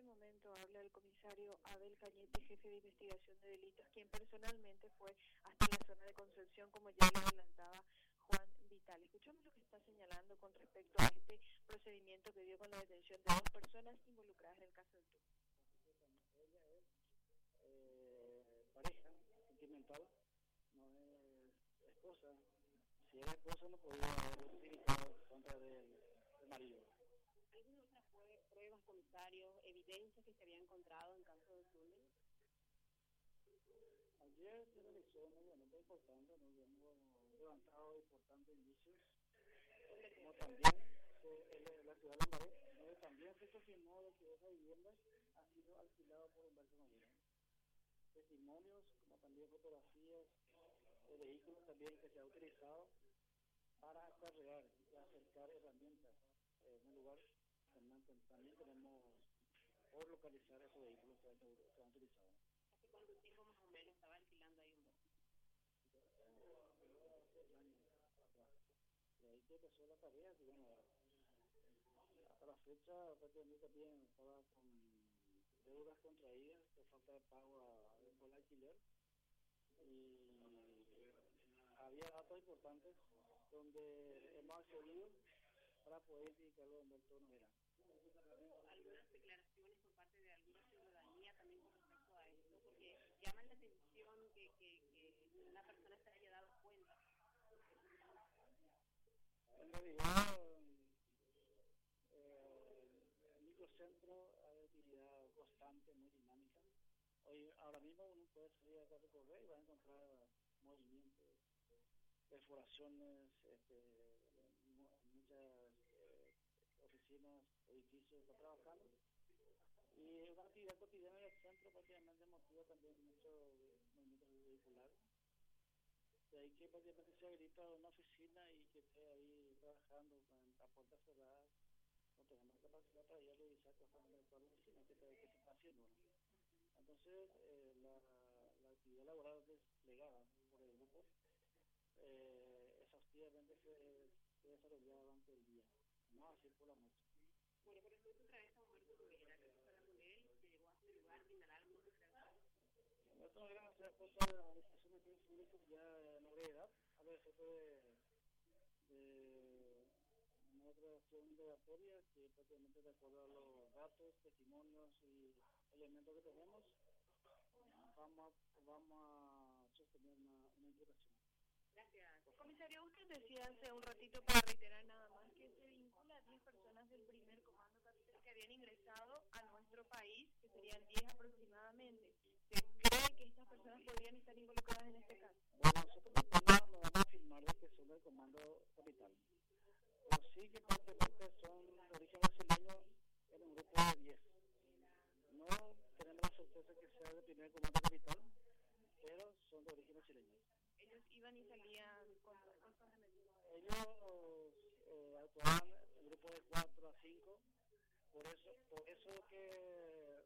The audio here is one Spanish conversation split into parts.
momento habla el comisario Abel Cañete, jefe de investigación de delitos, quien personalmente fue hasta la zona de Concepción, como ya le adelantaba Juan Vital. Escuchamos lo que está señalando con respecto a este procedimiento que dio con la detención de 2 personas involucradas en el caso del TUC. Ella es pareja sentimental, no es esposa. Si era esposa no podía haber utilizado contra del marido. ¿Algunas otras pruebas, comisarios, evidencias que se había encontrado en caso de túnel? Ayer se realizó un evento importante, nos hemos levantado importantes indicios, como también la ciudad de Lambaré, donde también se confirmó de que esa vivienda ha sido alquilada por Humberto Noguera. Testimonios, como también fotografías de vehículos también que se ha utilizado para acarrear y acercar herramientas en el lugar. También tenemos por localizar esos vehículos que han utilizado. ¿Hace cuánto tiempo más o menos estaba alquilando ahí un vehículo? Hace años atrás. De ahí que empezó la tarea, y bueno, hasta la fecha prácticamente también estaba con deudas contraídas por falta de pago por el alquiler, y había datos importantes donde hemos accedido para poder identificarlo en Humberto Noguera. Algunas declaraciones por parte de alguna ciudadanía también con respecto a esto, porque llaman la atención que una persona se haya dado cuenta. En realidad, el microcentro hay actividad constante, muy dinámica. Ahora mismo uno puede salir a recorrer y va a encontrar movimientos, perforaciones, muchas oficinas, edificios están trabajando, y una actividad cotidiana en el centro prácticamente motiva también mucho movimientos vehiculares. De ahí que prácticamente se habilita una oficina y que esté ahí trabajando con la puerta cerrada, no tenemos capacidad para ir a revisar constantemente toda la oficina que se está haciendo. Entonces, la actividad laboral desplegada por el grupo exhaustivamente se desarrolla durante el día, no así por la noche. Bueno, por ejemplo, otra vez a Humberto Noguera, ¿qué pasó con él? ¿Se llegó a este lugar, brindar algo? Humberto Noguera se ha puesto a la disposición del público ya en la edad, a ver, efecto de una declaración migratoria que prácticamente de acuerdo a los datos, testimonios y elementos que tenemos, vamos a sostener una imputación. Gracias. Comisario, usted decía hace un ratito, para reiterar nada más, que se vincula a 10 personas del primer comando capital que habían ingresado a nuestro país, que serían 10 aproximadamente. ¿Se cree que estas personas podrían estar involucradas en este caso? Bueno, nosotros no vamos a afirmar de que son del comando capital, pero sí que prácticamente son de origen brasileño en un grupo de 10. No tenemos la certeza que sea del primer comando capital, pero son de origen brasileño. Ellos iban y salían constantemente. Ellos actuaban en grupos de 4 a 5, por eso que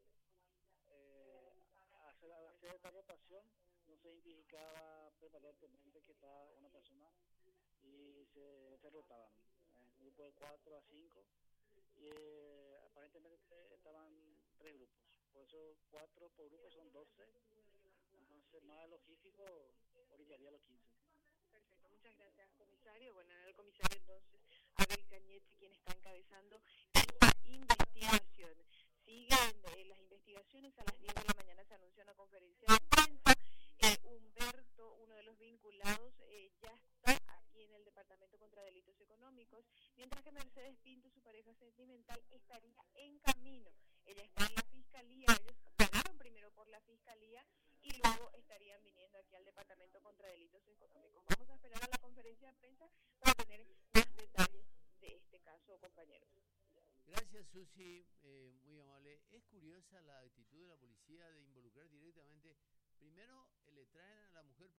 hacer esta rotación no se indicaba permanentemente que estaba una persona y se rotaban en grupos de 4 a 5, y aparentemente estaban 3 grupos, por eso 4 por grupo son 12, entonces más logístico orillaría a los 15. Perfecto, muchas gracias, comisario. Bueno, era el comisario entonces Abel Cañete quien está encabezando esta investigación. Siguen las investigaciones. A las 10 de la mañana se anunció una conferencia de prensa. Humberto, uno de los vinculados, ya está aquí en el Departamento contra Delitos Económicos, mientras que Mercedes Pinto, su pareja sentimental, estaría en camino. Ella está en la fiscalía, ellos pagaron primero por la fiscalía y luego estarían viniendo aquí al Departamento contra Delitos Económicos. Vamos a esperar a la conferencia de prensa para tener más detalles de este caso, compañeros. Gracias, Susi, muy amable. Es curiosa la actitud de la policía de involucrar directamente. Primero le traen a la mujer